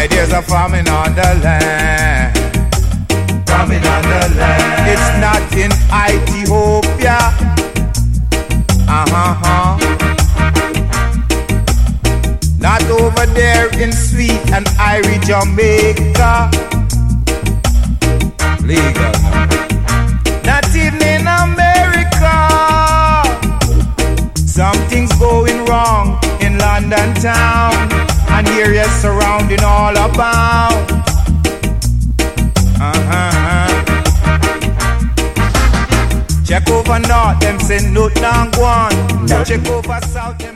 Why there's a famine on the land. Famine on the land. It's not in Ethiopia. Not over there in sweet and airy Jamaica. Legal. Not even in America. Something's going wrong in London town, and here you're surrounding all about. Check over north, them say no down one. Check over south, them